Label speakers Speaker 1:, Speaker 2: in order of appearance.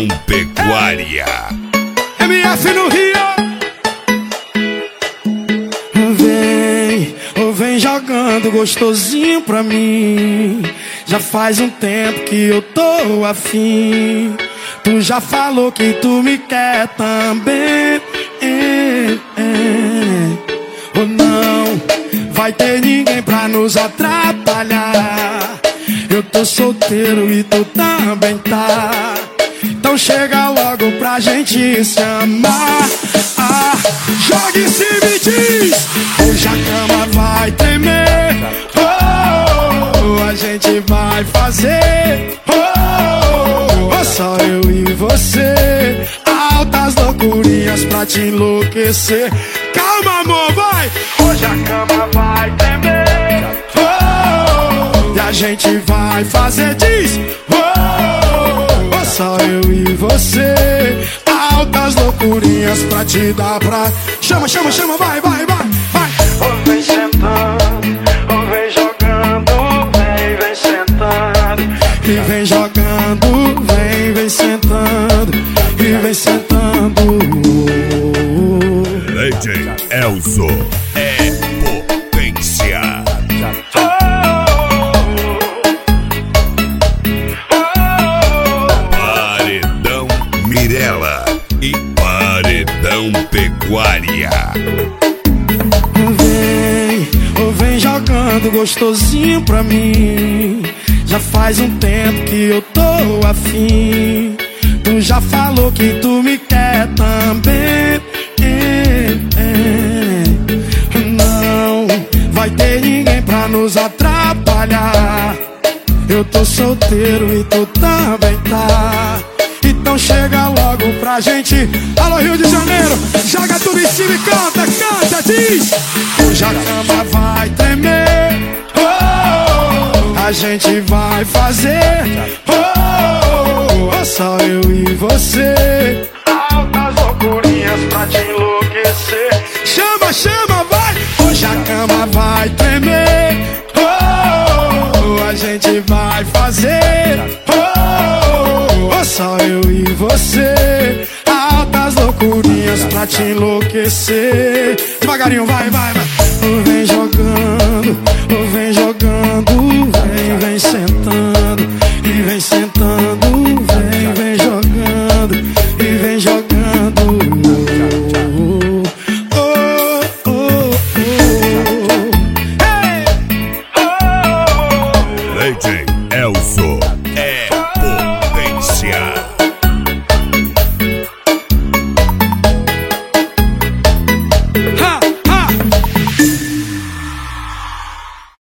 Speaker 1: Paredão Pecuária.
Speaker 2: MF no Rio. Vem jogando gostosinho pra mim. Já faz um tempo que eu tô afim. Tu já falou que tu me quer também. Ou não vai ter ninguém pra nos atrapalhar. Eu tô solteiro e tu também tá. Então chega logo pra gente se amar. Joga em cima e diz: hoje a cama vai tremer. A gente vai fazer só eu e você. Altas loucurinhas pra te enlouquecer. Calma, amor, vai! Hoje a cama vai tremer. E a gente vai fazer, diz: só eu e você. Altas loucurinhas pra te dar pra... Chama, chama, chama, vai, vai, vai, vai.
Speaker 3: Vem sentando, vem jogando, vem sentando.
Speaker 2: E vem jogando, vem sentando. E vem sentando.
Speaker 1: DJ Elzo é potência. Paredão Mirella e Paredão Pecuária.
Speaker 2: Vem jogando gostosinho pra mim. Já faz um tempo que eu tô afim. Tu já falou que tu me quer também. Não vai ter ninguém pra nos atrapalhar. Eu tô solteiro e tu também tá. Então chega logo pra gente. Alô, Rio de Janeiro, joga tudo em cima e canta, canta, diz: hoje a cama vai tremer. A gente vai fazer só eu e você.
Speaker 3: Altas loucurinhas pra te enlouquecer.
Speaker 2: Chama, chama, vai! Hoje a cama vai tremer. A gente vai fazer só eu e você. Altas loucurinhas pra te enlouquecer. Devagarinho, vai, vai, vai. Vem jogando, vem jogando. Vem sentando e vem sentando. Vem jogando e vem jogando.
Speaker 1: DJ